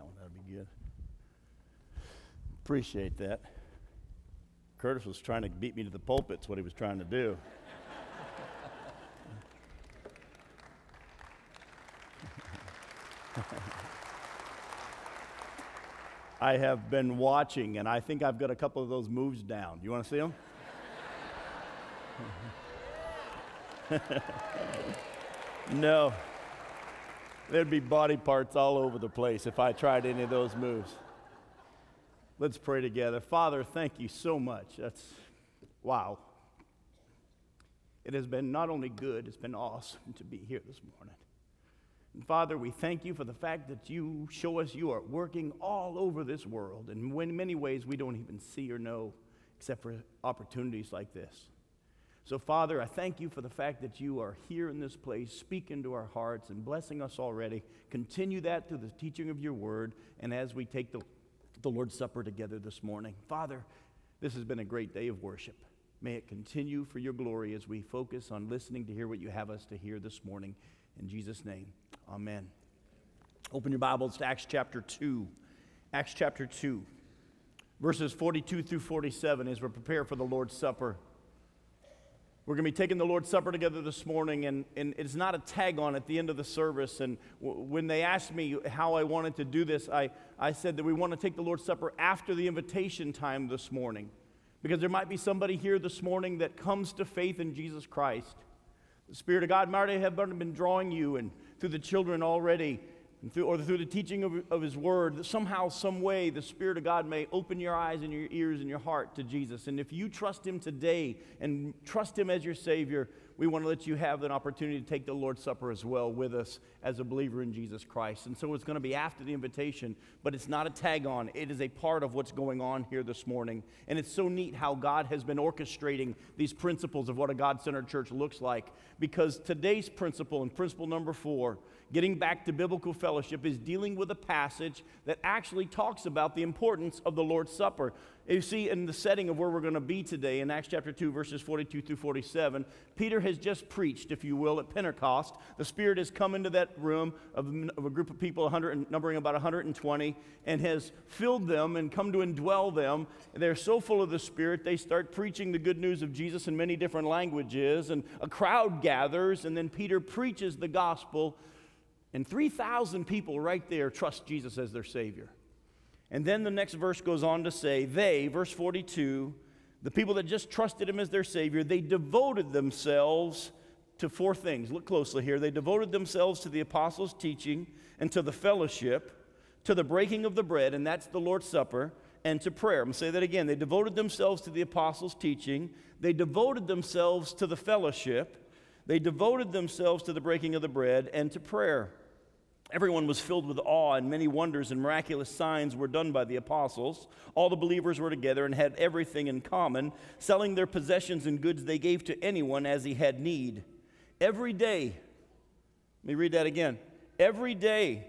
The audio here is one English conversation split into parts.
one. That'd be good. Appreciate that. Curtis was trying to beat me to the pulpit. That's what he was trying to do. I have been watching, and I think I've got a couple of those moves down. You want to see them? No. There'd be body parts all over the place if I tried any of those moves. Let's pray together. Father, thank you so much. Wow. It has been not only good, it's been awesome to be here this morning. And Father, we thank you for the fact that you show us you are working all over this world. And in many ways we don't even see or know except for opportunities like this. So Father, I thank you for the fact that you are here in this place, speaking to our hearts and blessing us already. Continue that through the teaching of your word and as we take the Lord's Supper together this morning. Father, this has been a great day of worship. May it continue for your glory as we focus on listening to hear what you have us to hear this morning. In Jesus' name, amen. Open your Bibles to Acts chapter 2. Acts chapter 2, verses 42 through 47 as we prepare for the Lord's Supper. We're going to be taking the Lord's Supper together this morning, and it's not a tag on at the end of the service. And when they asked me how I wanted to do this, I said that we want to take the Lord's Supper after the invitation time this morning, because there might be somebody here this morning that comes to faith in Jesus Christ. The Spirit of God might have been drawing you, and through the children already, and through the teaching of His Word, that somehow, some way, the Spirit of God may open your eyes and your ears and your heart to Jesus. And if you trust Him today and trust Him as your Savior, we want to let you have an opportunity to take the Lord's Supper as well with us as a believer in Jesus Christ. And so it's going to be after the invitation, but it's not a tag on. It is a part of what's going on here this morning. And it's so neat how God has been orchestrating these principles of what a God-centered church looks like, because today's principle, and principle number 4, getting back to biblical fellowship, is dealing with a passage that actually talks about the importance of the Lord's Supper. You see, in the setting of where we're going to be today, in Acts chapter 2, verses 42 through 47, Peter has just preached, if you will, at Pentecost. The Spirit has come into that room of a group of people, numbering about 120, and has filled them and come to indwell them. They're so full of the Spirit, they start preaching the good news of Jesus in many different languages, and a crowd gathers, and then Peter preaches the gospel, and 3,000 people right there trust Jesus as their Savior. And then the next verse goes on to say, verse 42, the people that just trusted Him as their Savior, they devoted themselves to 4 things. Look closely here. They devoted themselves to the apostles' teaching and to the fellowship, to the breaking of the bread, and that's the Lord's Supper, and to prayer. I'm going to say that again. They devoted themselves to the apostles' teaching. They devoted themselves to the fellowship. They devoted themselves to the breaking of the bread and to prayer. Everyone was filled with awe, and many wonders and miraculous signs were done by the apostles. All the believers were together and had everything in common. Selling their possessions and goods, they gave to anyone as he had need. Every day, let me read that again. Every day,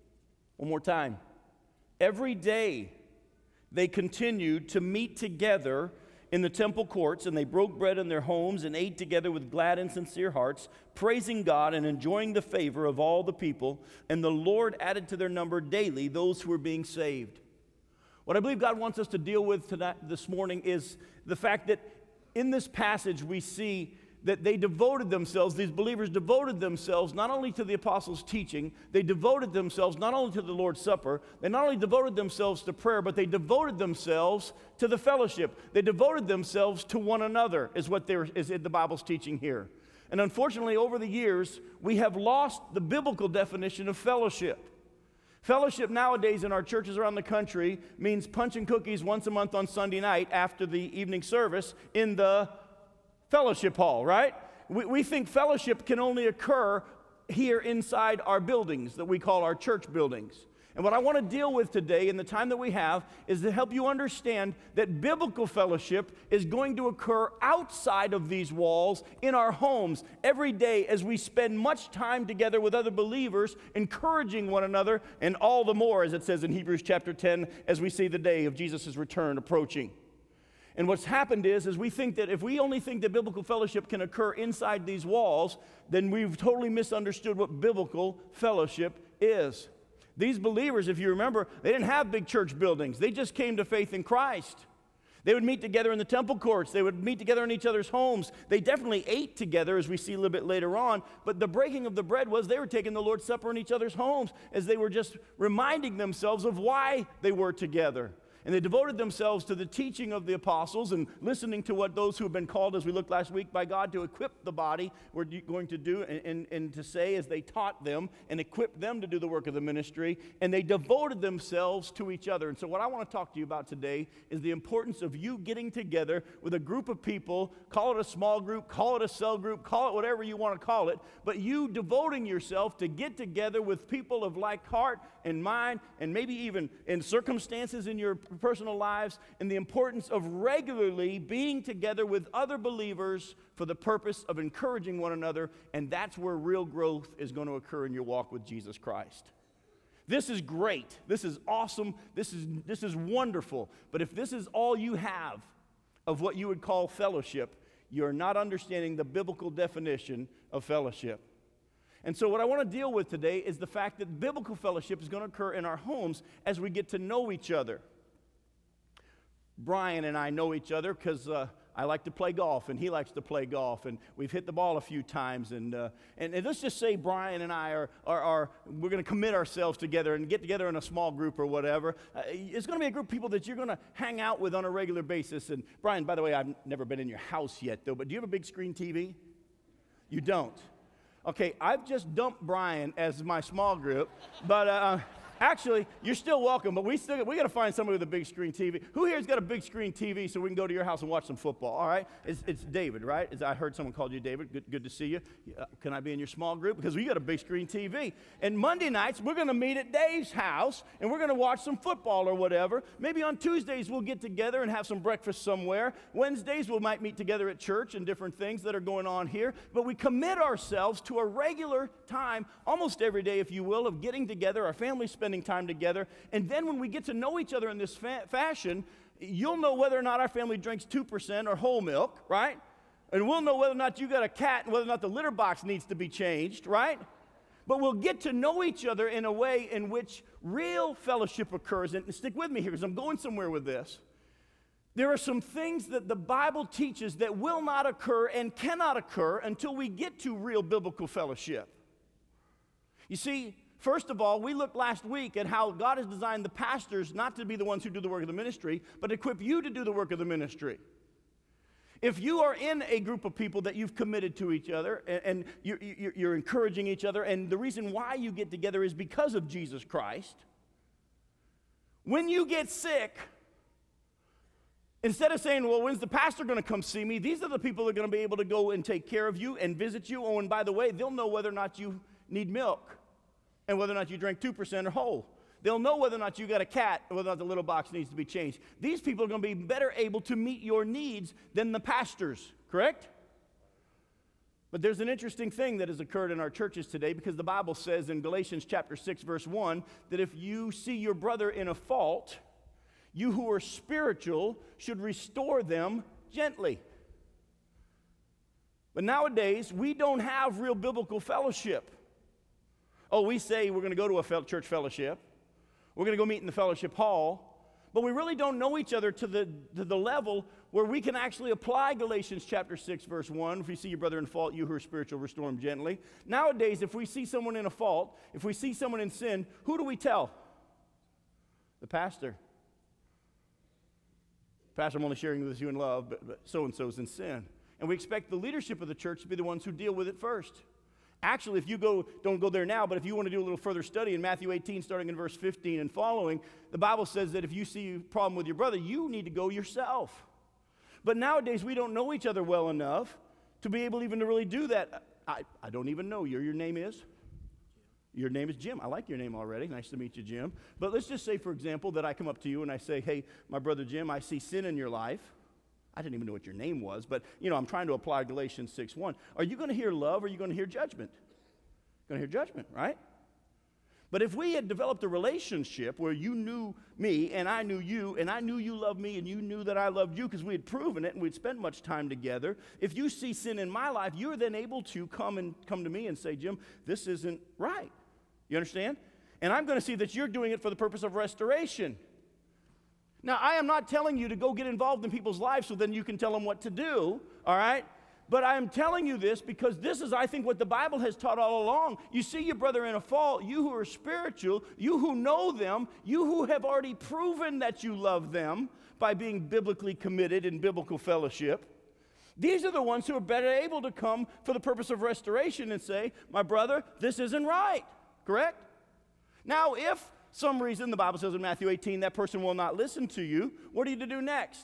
one more time. Every day, they continued to meet together in the temple courts, and they broke bread in their homes and ate together with glad and sincere hearts, praising God and enjoying the favor of all the people. And the Lord added to their number daily those who were being saved. What I believe God wants us to deal with this morning is the fact that in this passage we see that they devoted themselves, these believers devoted themselves not only to the apostles' teaching, they devoted themselves not only to the Lord's Supper, they not only devoted themselves to prayer, but they devoted themselves to the fellowship. They devoted themselves to one another, is what is in the Bible's teaching here. And unfortunately, over the years, we have lost the biblical definition of fellowship. Fellowship nowadays in our churches around the country means punch and cookies once a month on Sunday night after the evening service in the fellowship hall, right? We think fellowship can only occur here inside our buildings that we call our church buildings. And what I want to deal with today in the time that we have is to help you understand that biblical fellowship is going to occur outside of these walls in our homes every day as we spend much time together with other believers, encouraging one another, and all the more, as it says in Hebrews chapter 10, as we see the day of Jesus' return approaching. And what's happened is we think that if we only think that biblical fellowship can occur inside these walls, then we've totally misunderstood what biblical fellowship is. These believers, if you remember, they didn't have big church buildings. They just came to faith in Christ. They would meet together in the temple courts. They would meet together in each other's homes. They definitely ate together, as we see a little bit later on. But the breaking of the bread was they were taking the Lord's Supper in each other's homes as they were just reminding themselves of why they were together. And they devoted themselves to the teaching of the apostles and listening to what those who have been called, as we looked last week, by God to equip the body were going to do and to say as they taught them and equipped them to do the work of the ministry. And they devoted themselves to each other. And so what I want to talk to you about today is the importance of you getting together with a group of people, call it a small group, call it a cell group, call it whatever you want to call it, but you devoting yourself to get together with people of like heart and mind, and maybe even in circumstances in your personal lives, and the importance of regularly being together with other believers for the purpose of encouraging one another, and that's where real growth is going to occur in your walk with Jesus Christ. This is great. This is awesome. This is wonderful. But if this is all you have of what you would call fellowship, you're not understanding the biblical definition of fellowship. And so what I want to deal with today is the fact that biblical fellowship is going to occur in our homes as we get to know each other. Brian and I know each other because I like to play golf, and he likes to play golf, and we've hit the ball a few times. And let's just say Brian and I are we're going to commit ourselves together and get together in a small group or whatever. It's going to be a group of people that you're going to hang out with on a regular basis. And Brian, by the way, I've never been in your house yet, though, but do you have a big screen TV? You don't. Okay, I've just dumped Brian as my small group, but actually, you're still welcome, but we got to find somebody with a big screen TV. Who here's got a big screen TV so we can go to your house and watch some football? All right, it's David, right? I heard someone called you David. Good to see you. Can I be in your small group? Because we got a big screen TV. And Monday nights, we're going to meet at Dave's house, and we're going to watch some football or whatever. Maybe on Tuesdays, we'll get together and have some breakfast somewhere. Wednesdays, we might meet together at church and different things that are going on here. But we commit ourselves to a regular time, almost every day, if you will, of getting together, our family spending time together. And then when we get to know each other in this fashion, you'll know whether or not our family drinks 2% or whole milk, right? And we'll know whether or not you got a cat and whether or not the litter box needs to be changed, right? But we'll get to know each other in a way in which real fellowship occurs. And stick with me here because I'm going somewhere with this. There are some things that the Bible teaches that will not occur and cannot occur until we get to real biblical fellowship. You see, first of all, we looked last week at how God has designed the pastors not to be the ones who do the work of the ministry, but equip you to do the work of the ministry. If you are in a group of people that you've committed to each other and you're encouraging each other, and the reason why you get together is because of Jesus Christ, when you get sick, instead of saying, well, when's the pastor going to come see me? These are the people that are going to be able to go and take care of you and visit you. Oh, and by the way, they'll know whether or not you need milk and whether or not you drink 2% or whole. They'll know whether or not you got a cat or whether or not the little box needs to be changed. These people are going to be better able to meet your needs than the pastors, correct? But there's an interesting thing that has occurred in our churches today, because the Bible says in Galatians chapter 6, verse 1, that if you see your brother in a fault, you who are spiritual should restore them gently. But nowadays, we don't have real biblical fellowship. Oh, we say we're going to go to a church fellowship. We're going to go meet in the fellowship hall. But we really don't know each other to the level where we can actually apply Galatians chapter 6, verse 1. If you see your brother in fault, you who are spiritual, restore him gently. Nowadays, if we see someone in a fault, if we see someone in sin, who do we tell? The pastor. Pastor, I'm only sharing with you in love, but so-and-so's in sin. And we expect the leadership of the church to be the ones who deal with it first. Actually, if you don't go there now, but if you want to do a little further study in Matthew 18, starting in verse 15 and following, the Bible says that if you see a problem with your brother, you need to go yourself. But nowadays, we don't know each other well enough to be able even to really do that. I don't even know you. Your name is? Your name is Jim. I like your name already. Nice to meet you, Jim. But let's just say, for example, that I come up to you and I say, hey, my brother Jim, I see sin in your life. I didn't even know what your name was, but, I'm trying to apply Galatians 6:1. Are you going to hear love or are you going to hear judgment? You're going to hear judgment, right? But if we had developed a relationship where you knew me and I knew you and I knew you loved me and you knew that I loved you because we had proven it and we'd spent much time together, if you see sin in my life, you're then able to come to me and say, Jim, this isn't right. You understand? And I'm going to see that you're doing it for the purpose of restoration. Now, I am not telling you to go get involved in people's lives so then you can tell them what to do, all right? But I am telling you this because this is, I think, what the Bible has taught all along. You see your brother in a fault, you who are spiritual, you who know them, you who have already proven that you love them by being biblically committed in biblical fellowship. These are the ones who are better able to come for the purpose of restoration and say, my brother, this isn't right, correct? Now, if some reason, the Bible says in Matthew 18, that person will not listen to you, what are you to do next?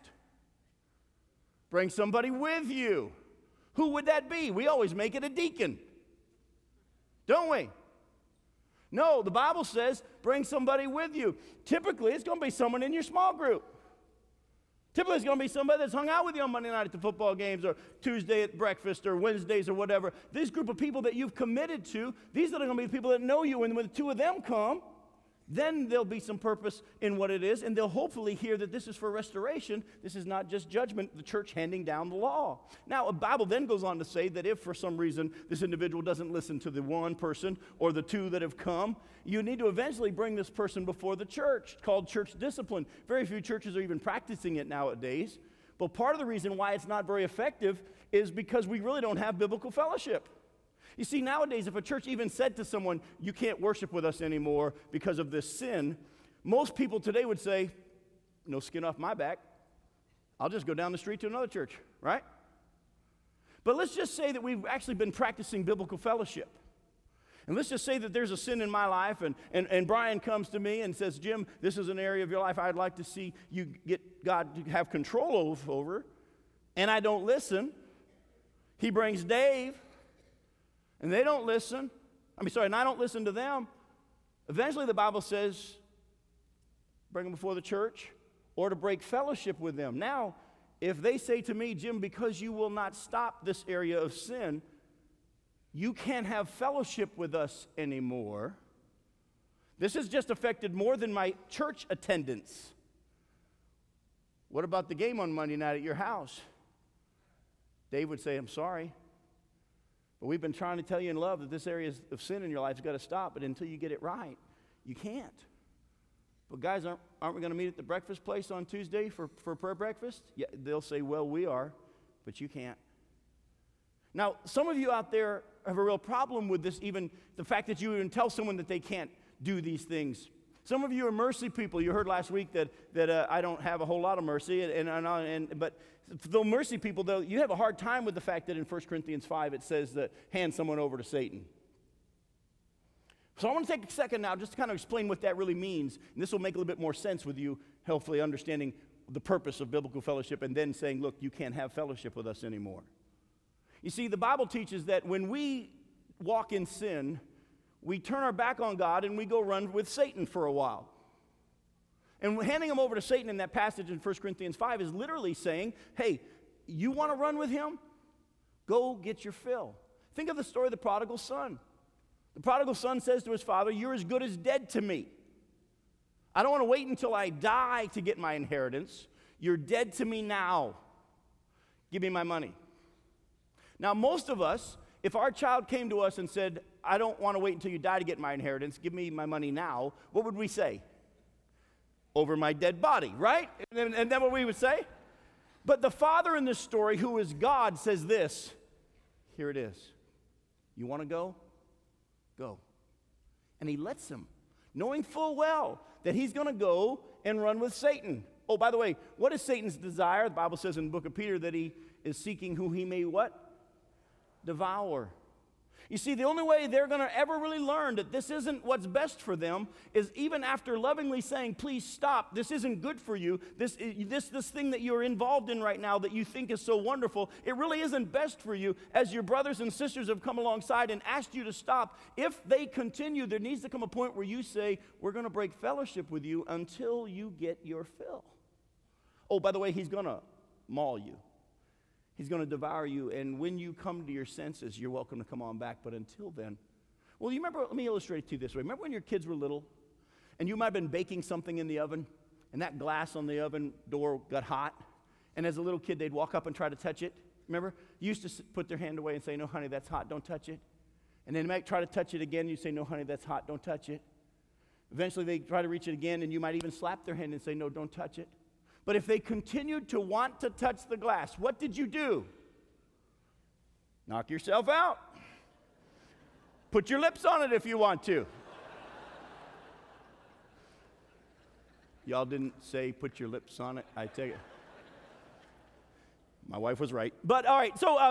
Bring somebody with you. Who would that be? We always make it a deacon, don't we? No, the Bible says bring somebody with you. Typically, it's going to be someone in your small group. Typically, it's going to be somebody that's hung out with you on Monday night at the football games or Tuesday at breakfast or Wednesdays or whatever. This group of people that you've committed to, these are going to be the people that know you, and when the two of them come, then there'll be some purpose in what it is, and they'll hopefully hear that this is for restoration. This is not just judgment, the church handing down the law. Now, the Bible then goes on to say that if for some reason this individual doesn't listen to the one person or the two that have come, you need to eventually bring this person before the church, called church discipline. Very few churches are even practicing it nowadays. But part of the reason why it's not very effective is because we really don't have biblical fellowship. You see, nowadays, if a church even said to someone, you can't worship with us anymore because of this sin, most people today would say, no skin off my back. I'll just go down the street to another church, right? But let's just say that we've actually been practicing biblical fellowship. And let's just say that there's a sin in my life, and Brian comes to me and says, Jim, this is an area of your life I'd like to see you get God to have control over, and I don't listen. He brings Dave, and they don't listen. And I don't listen to them. Eventually, the Bible says, bring them before the church or to break fellowship with them. Now, if they say to me, Jim, because you will not stop this area of sin, you can't have fellowship with us anymore. This has just affected more than my church attendance. What about the game on Monday night at your house? Dave would say, I'm sorry. But we've been trying to tell you in love that this area of sin in your life has got to stop, but until you get it right, you can't. But guys, aren't we going to meet at the breakfast place on Tuesday for prayer breakfast? Yeah, they'll say, well, we are, but you can't. Now, some of you out there have a real problem with this, even the fact that you even tell someone that they can't do these things. Some of you are mercy people. You heard last week that I don't have a whole lot of mercy, but the mercy people, though, you have a hard time with the fact that in 1 Corinthians 5 it says that hand someone over to Satan. So I want to take a second now just to kind of explain what that really means, and this will make a little bit more sense with you, hopefully understanding the purpose of biblical fellowship and then saying, look, you can't have fellowship with us anymore. You see, the Bible teaches that when we walk in sin, we turn our back on God and we go run with Satan for a while. And handing him over to Satan in that passage in 1 Corinthians 5 is literally saying, hey, you want to run with him? Go get your fill. Think of the story of the prodigal son. The prodigal son says to his father, you're as good as dead to me. I don't want to wait until I die to get my inheritance. You're dead to me now. Give me my money. Now, most of us, if our child came to us and said, I don't want to wait until you die to get my inheritance, give me my money now, what would we say? Over my dead body, right? And that's what we would say? But the father in this story, who is God, says this. Here it is. You want to go? Go. And he lets him, knowing full well that he's going to go and run with Satan. Oh, by the way, what is Satan's desire? The Bible says in the book of Peter that he is seeking who he may what? Devour. You see, the only way they're going to ever really learn that this isn't what's best for them is even after lovingly saying, please stop, this isn't good for you, this thing that you're involved in right now that you think is so wonderful, it really isn't best for you. As your brothers and sisters have come alongside and asked you to stop, if they continue, there needs to come a point where you say, we're going to break fellowship with you until you get your fill. Oh, by the way, he's going to maul you. He's going to devour you, and when you come to your senses, you're welcome to come on back. But until then, well, you remember, let me illustrate it to you this way. Remember when your kids were little, and you might have been baking something in the oven, and that glass on the oven door got hot, and as a little kid, they'd walk up and try to touch it. Remember? You used to put their hand away and say, no, honey, that's hot, don't touch it. And then they might try to touch it again, you say, no, honey, that's hot, don't touch it. Eventually they try to reach it again, and you might even slap their hand and say, no, don't touch it. But if they continued to want to touch the glass, what did you do? Knock yourself out. Put your lips on it if you want to. Y'all didn't say put your lips on it. I tell you. My wife was right. But all right,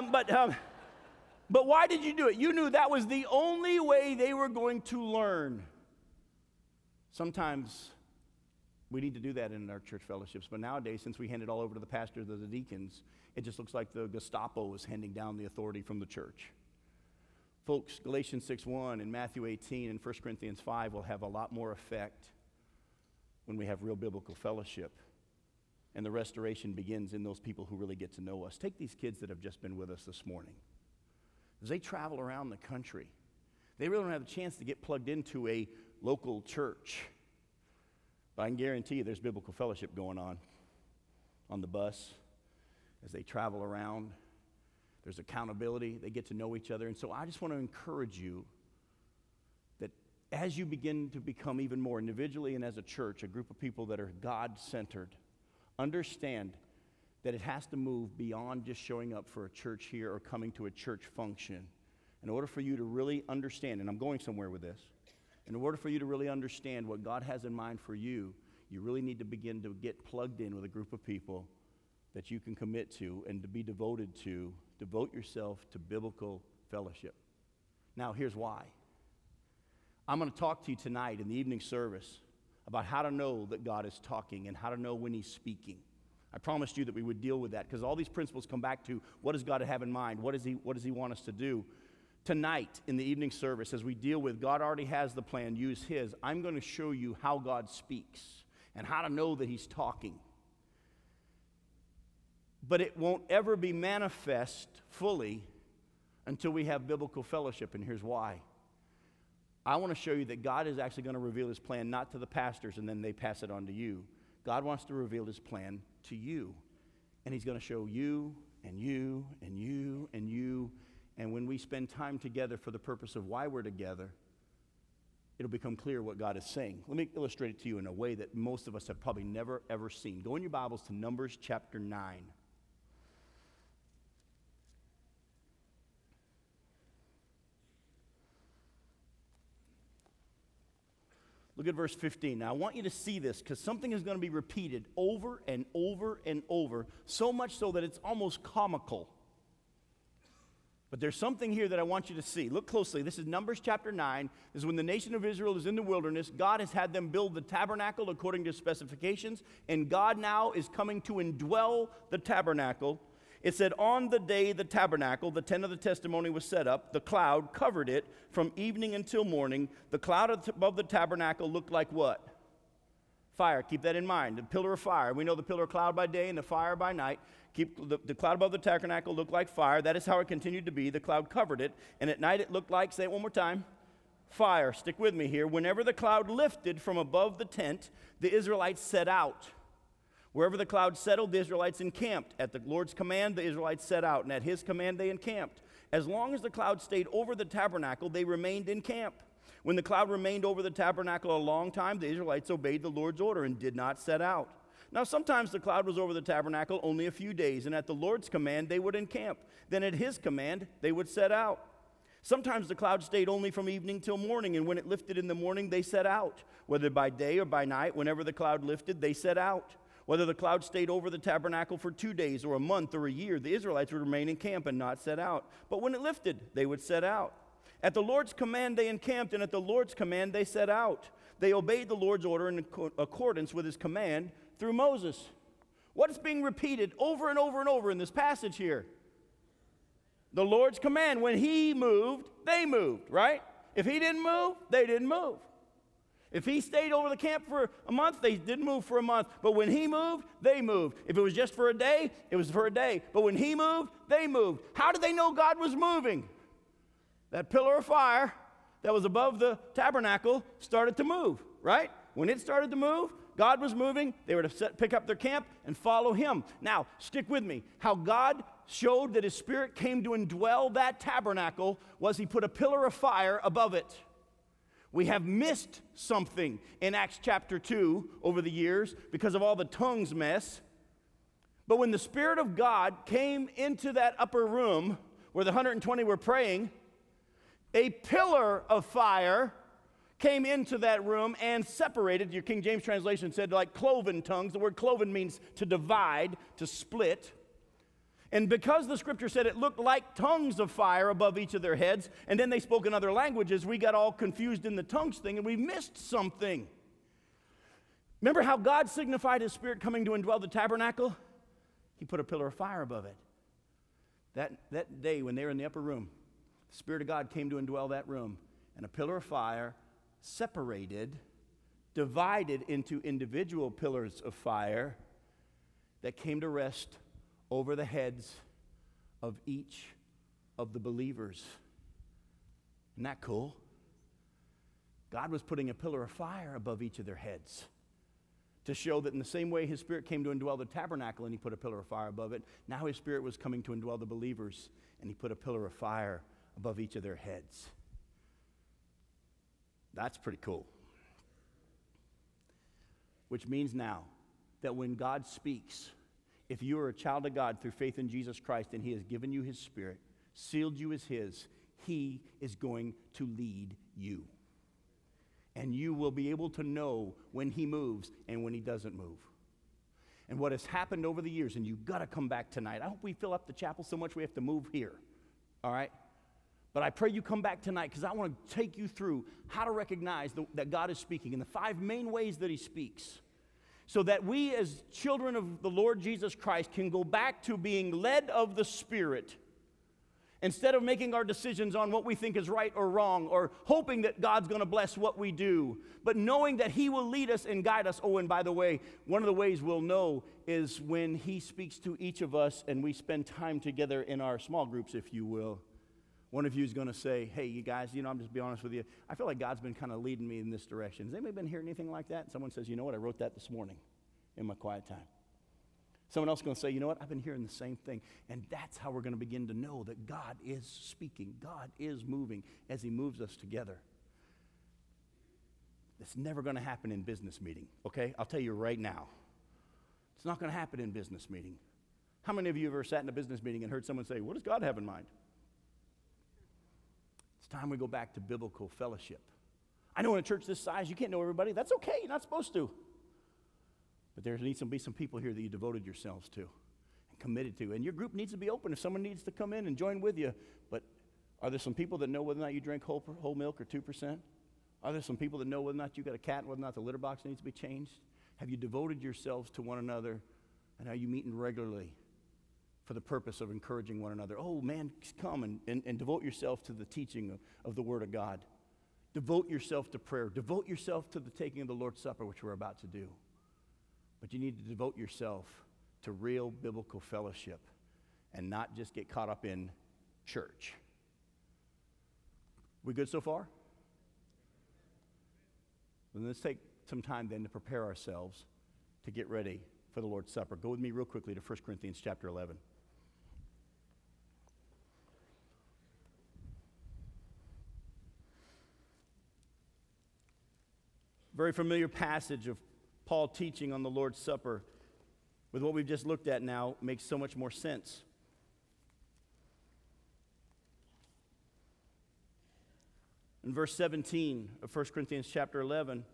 but why did you do it? You knew that was the only way they were going to learn. Sometimes we need to do that in our church fellowships, but nowadays, since we hand it all over to the pastors or the deacons, it just looks like the Gestapo is handing down the authority from the church. Folks, Galatians 6:1 and Matthew 18 and 1 Corinthians 5 will have a lot more effect when we have real biblical fellowship. And the restoration begins in those people who really get to know us. Take these kids that have just been with us this morning. As they travel around the country, they really don't have a chance to get plugged into a local church. But I can guarantee you there's biblical fellowship going on the bus. As they travel around, there's accountability. They get to know each other. And so I just want to encourage you that as you begin to become even more individually and as a church, a group of people that are God-centered, understand that it has to move beyond just showing up for a church here or coming to a church function. In order for you to really understand, and I'm going somewhere with this, in order for you to really understand what God has in mind for you, you really need to begin to get plugged in with a group of people that you can commit to and to be devoted to. Devote yourself to biblical fellowship. Now, here's why. I'm going to talk to you tonight in the evening service about how to know that God is talking and how to know when He's speaking. I promised you that we would deal with that because all these principles come back to what does God have in mind? What does He want us to do? Tonight in the evening service, as we deal with God already has the plan, use His, I'm going to show you how God speaks and how to know that He's talking. But it won't ever be manifest fully until we have biblical fellowship, and here's why. I want to show you that God is actually going to reveal His plan not to the pastors and then they pass it on to you. God wants to reveal His plan to you, and He's going to show you and you and you and you. And when we spend time together for the purpose of why we're together, it'll become clear what God is saying. Let me illustrate it to you in a way that most of us have probably never, ever seen. Go in your Bibles to Numbers chapter 9. Look at verse 15. Now, I want you to see this because something is going to be repeated over and over and over, so much so that it's almost comical. But there's something here that I want you to see. Look closely. This is Numbers chapter 9. This is when the nation of Israel is in the wilderness. God has had them build the tabernacle according to specifications, and God now is coming to indwell the tabernacle. It said, on the day the tabernacle, the tent of the testimony, was set up, the cloud covered it from evening until morning. The cloud above the tabernacle looked like what? Fire. Keep that in mind. The pillar of fire. We know the pillar of cloud by day and the fire by night. Keep the cloud above the tabernacle looked like fire. That is how it continued to be. The cloud covered it. And at night it looked like, say it one more time, fire. Stick with me here. Whenever the cloud lifted from above the tent, the Israelites set out. Wherever the cloud settled, the Israelites encamped. At the Lord's command, the Israelites set out, and at His command, they encamped. As long as the cloud stayed over the tabernacle, they remained in camp. When the cloud remained over the tabernacle a long time, the Israelites obeyed the Lord's order and did not set out. Now, sometimes the cloud was over the tabernacle only a few days, and at the Lord's command, they would encamp. Then at His command, they would set out. Sometimes the cloud stayed only from evening till morning, and when it lifted in the morning, they set out. Whether by day or by night, whenever the cloud lifted, they set out. Whether the cloud stayed over the tabernacle for 2 days or a month or a year, the Israelites would remain in camp and not set out. But when it lifted, they would set out. At the Lord's command, they encamped, and at the Lord's command, they set out. They obeyed the Lord's order in accordance with His command through Moses. What is being repeated over and over and over in this passage here? The Lord's command. When He moved, they moved, right? If He didn't move, they didn't move. If He stayed over the camp for a month, they didn't move for a month. But when He moved, they moved. If it was just for a day, it was for a day. But when He moved, they moved. How did they know God was moving? That pillar of fire that was above the tabernacle started to move, right? When it started to move, God was moving. They were to pick up their camp and follow Him. Now, stick with me. How God showed that His Spirit came to indwell that tabernacle was He put a pillar of fire above it. We have missed something in Acts chapter 2 over the years because of all the tongues mess. But when the Spirit of God came into that upper room where the 120 were praying, a pillar of fire came into that room and separated. Your King James translation said like cloven tongues. The word cloven means to divide, to split. And because the scripture said it looked like tongues of fire above each of their heads, and then they spoke in other languages, we got all confused in the tongues thing, and we missed something. Remember how God signified His Spirit coming to indwell the tabernacle? He put a pillar of fire above it. That day when they were in the upper room, the Spirit of God came to indwell that room, and a pillar of fire separated, divided into individual pillars of fire that came to rest over the heads of each of the believers. Isn't that cool? God was putting a pillar of fire above each of their heads to show that in the same way His Spirit came to indwell the tabernacle and He put a pillar of fire above it, now His Spirit was coming to indwell the believers and He put a pillar of fire above each of their heads. That's pretty cool. Which means now that when God speaks, if you are a child of God through faith in Jesus Christ and He has given you His Spirit, sealed you as His, He is going to lead you. And you will be able to know when He moves and when He doesn't move. And what has happened over the years, and you've got to come back tonight. I hope we fill up the chapel so much we have to move here. All right? But I pray you come back tonight because I want to take you through how to recognize that God is speaking in the 5 main ways that He speaks, so that we as children of the Lord Jesus Christ can go back to being led of the Spirit instead of making our decisions on what we think is right or wrong or hoping that God's going to bless what we do, but knowing that He will lead us and guide us. Oh, and by the way, one of the ways we'll know is when He speaks to each of us and we spend time together in our small groups, if you will. One of you is going to say, hey, you guys, I'm just be honest with you. I feel like God's been kind of leading me in this direction. Has anybody been hearing anything like that? And someone says, you know what, I wrote that this morning in my quiet time. Someone else is going to say, you know what, I've been hearing the same thing. And that's how we're going to begin to know that God is speaking. God is moving as He moves us together. It's never going to happen in business meeting, okay? I'll tell you right now. It's not going to happen in business meeting. How many of you have ever sat in a business meeting and heard someone say, what does God have in mind? It's time we go back to biblical fellowship. I know in a church this size, you can't know everybody. That's okay. You're not supposed to. But there needs to be some people here that you devoted yourselves to and committed to. And your group needs to be open if someone needs to come in and join with you. But are there some people that know whether or not you drink whole milk or 2%? Are there some people that know whether or not you got a cat and whether or not the litter box needs to be changed? Have you devoted yourselves to one another? And are you meeting regularly for the purpose of encouraging one another? Oh, man, come and devote yourself to the teaching of the Word of God. Devote yourself to prayer. Devote yourself to the taking of the Lord's Supper, which we're about to do. But you need to devote yourself to real biblical fellowship and not just get caught up in church. We good so far? Well, let's take some time then to prepare ourselves to get ready for the Lord's Supper. Go with me real quickly to 1 Corinthians chapter 11. Very familiar passage of Paul teaching on the Lord's Supper. With what we've just looked at now, makes so much more sense. In verse 17 of 1 Corinthians chapter 11,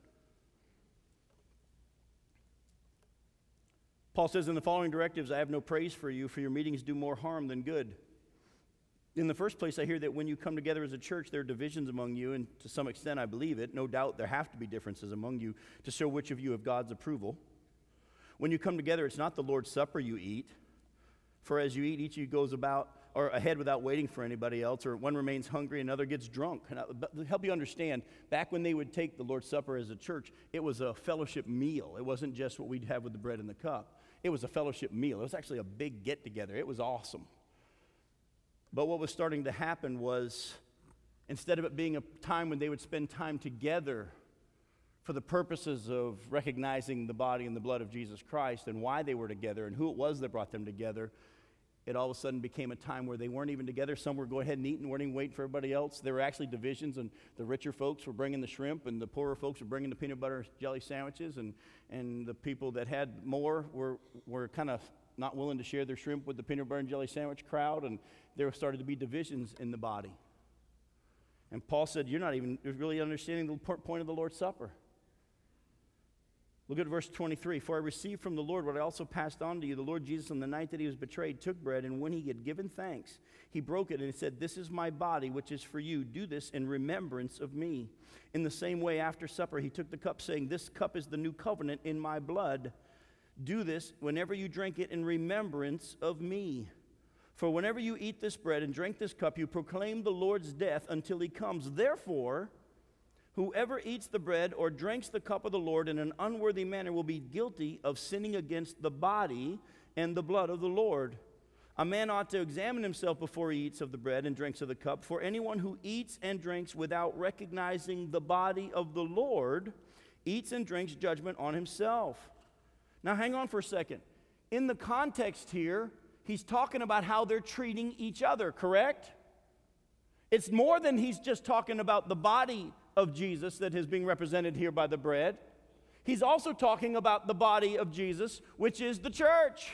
Paul says, in the following directives, I have no praise for you, for your meetings do more harm than good. In the first place, I hear that when you come together as a church, there are divisions among you, and to some extent I believe it. No doubt there have to be differences among you to show which of you have God's approval. When you come together, it's not the Lord's Supper you eat, for as you eat, each of you goes about or ahead without waiting for anybody else, or one remains hungry, another gets drunk. And to help you understand, back when they would take the Lord's Supper as a church, it was a fellowship meal. It wasn't just what we'd have with the bread and the cup. It was a fellowship meal. It was actually a big get-together. It was awesome. But what was starting to happen was, instead of it being a time when they would spend time together for the purposes of recognizing the body and the blood of Jesus Christ and why they were together and who it was that brought them together, it all of a sudden became a time where they weren't even together. Some were go ahead and eat and weren't even waiting for everybody else. There were actually divisions, and the richer folks were bringing the shrimp, and the poorer folks were bringing the peanut butter jelly sandwiches, and the people that had more were kind of not willing to share their shrimp with the peanut butter and jelly sandwich crowd, and there started to be divisions in the body. And Paul said, you're not even really understanding the point of the Lord's Supper. Look at verse 23. For I received from the Lord what I also passed on to you. The Lord Jesus, on the night that he was betrayed, took bread, and when he had given thanks, he broke it, and he said, this is my body, which is for you. Do this in remembrance of me. In the same way, after supper, he took the cup, saying, this cup is the new covenant in my blood. Do this whenever you drink it in remembrance of me. For whenever you eat this bread and drink this cup, you proclaim the Lord's death until he comes. Therefore, whoever eats the bread or drinks the cup of the Lord in an unworthy manner will be guilty of sinning against the body and the blood of the Lord. A man ought to examine himself before he eats of the bread and drinks of the cup. For anyone who eats and drinks without recognizing the body of the Lord eats and drinks judgment on himself. Now hang on for a second. In the context here, he's talking about how they're treating each other, correct? It's more than he's just talking about the body of Jesus that is being represented here by the bread. He's also talking about the body of Jesus, which is the church.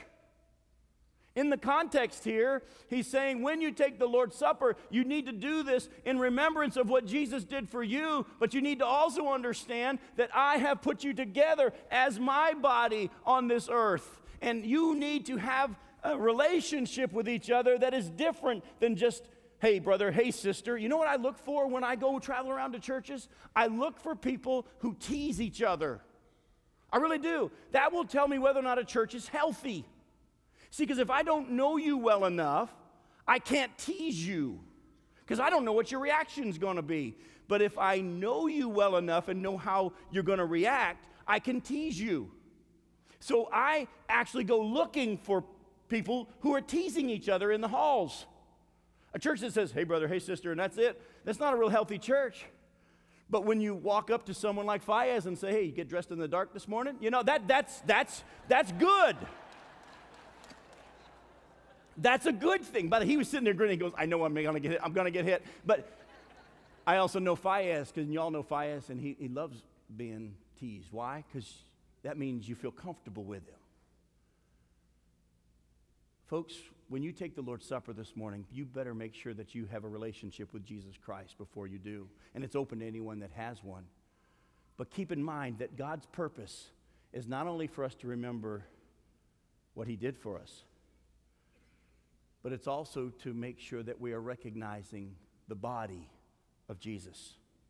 In the context here, he's saying when you take the Lord's Supper, you need to do this in remembrance of what Jesus did for you, but you need to also understand that I have put you together as my body on this earth, and you need to have a relationship with each other that is different than just, hey, brother, hey, sister. You know what I look for when I go travel around to churches? I look for people who tease each other. I really do. That will tell me whether or not a church is healthy. See, because if I don't know you well enough, I can't tease you because I don't know what your reaction is going to be. But if I know you well enough and know how you're going to react, I can tease you. So I actually go looking for people who are teasing each other in the halls. A church that says, hey, brother, hey, sister, and that's it, that's not a real healthy church. But when you walk up to someone like Fayez and say, hey, you get dressed in the dark this morning, you know, that's good. That's a good thing. But he was sitting there grinning. He goes, I know I'm going to get hit. I'm going to get hit. But I also know Fayez, because y'all know Fayez, and he loves being teased. Why? Because that means you feel comfortable with him. Folks, when you take the Lord's Supper this morning, you better make sure that you have a relationship with Jesus Christ before you do. And it's open to anyone that has one. But keep in mind that God's purpose is not only for us to remember what he did for us, but it's also to make sure that we are recognizing the body of Jesus.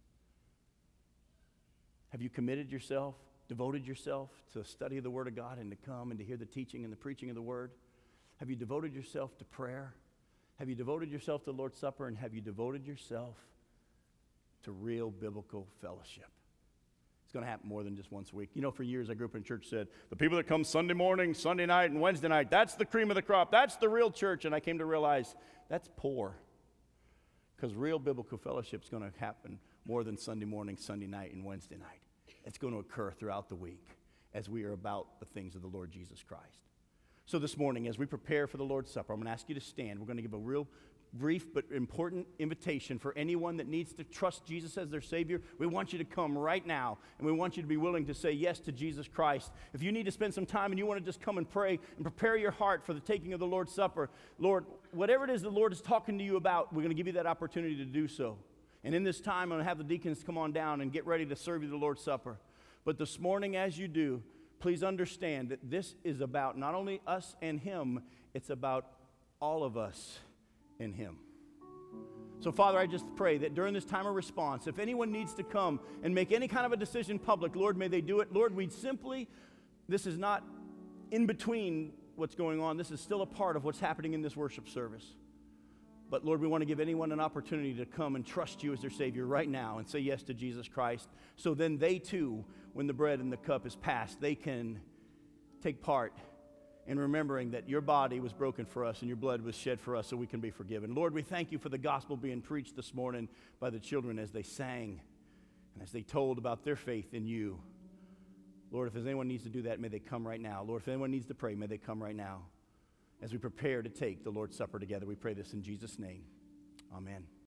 Have you committed yourself, devoted yourself to study the Word of God and to come and to hear the teaching and the preaching of the Word? Have you devoted yourself to prayer? Have you devoted yourself to the Lord's Supper? And have you devoted yourself to real biblical fellowship? It's going to happen more than just once a week. You know, for years I grew up in church said, the people that come Sunday morning, Sunday night, and Wednesday night, that's the cream of the crop. That's the real church. And I came to realize that's poor. Because real biblical fellowship is going to happen more than Sunday morning, Sunday night, and Wednesday night. It's going to occur throughout the week as we are about the things of the Lord Jesus Christ. So this morning, as we prepare for the Lord's Supper, I'm going to ask you to stand. We're going to give a real brief but important invitation for anyone that needs to trust Jesus as their Savior. We want you to come right now, and we want you to be willing to say yes to Jesus Christ. If you need to spend some time and you want to just come and pray and prepare your heart for the taking of the Lord's Supper, Lord, whatever it is the Lord is talking to you about, we're going to give you that opportunity to do so. And in this time, I'm going to have the deacons come on down and get ready to serve you the Lord's Supper. But this morning, as you do, please understand that this is about not only us and him, it's about all of us and him. So, Father, I just pray that during this time of response, if anyone needs to come and make any kind of a decision public, Lord, may they do it. Lord, this is not in between what's going on. This is still a part of what's happening in this worship service. But, Lord, we want to give anyone an opportunity to come and trust you as their Savior right now and say yes to Jesus Christ. So then they too, when the bread and the cup is passed, they can take part in remembering that your body was broken for us and your blood was shed for us so we can be forgiven. Lord, we thank you for the gospel being preached this morning by the children as they sang and as they told about their faith in you. Lord, if anyone needs to do that, may they come right now. Lord, if anyone needs to pray, may they come right now. as we prepare to take the Lord's Supper together. We pray this in Jesus' name. Amen.